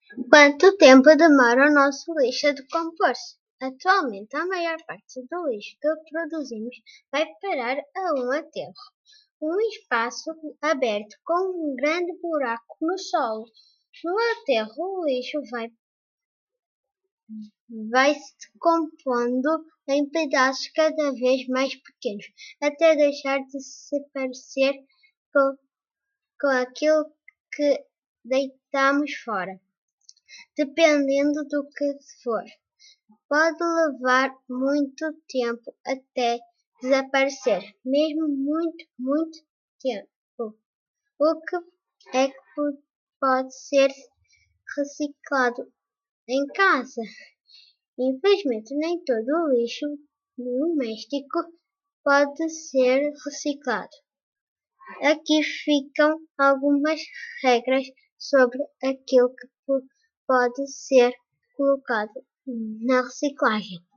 Quanto tempo demora o nosso lixo a decompor-se? Atualmente, a maior parte do lixo que produzimos vai parar a um aterro, um espaço aberto com um grande buraco no solo. No aterro, o lixo vai se decompondo em pedaços cada vez mais pequenos, até deixar de se parecer com aquilo que deitamos fora. Dependendo do que for, pode levar muito tempo até desaparecer, mesmo muito tempo. O que é que pode ser reciclado em casa? Infelizmente, nem todo o lixo doméstico pode ser reciclado. Aqui ficam algumas regras sobre aquilo que pode ser colocado na reciclagem.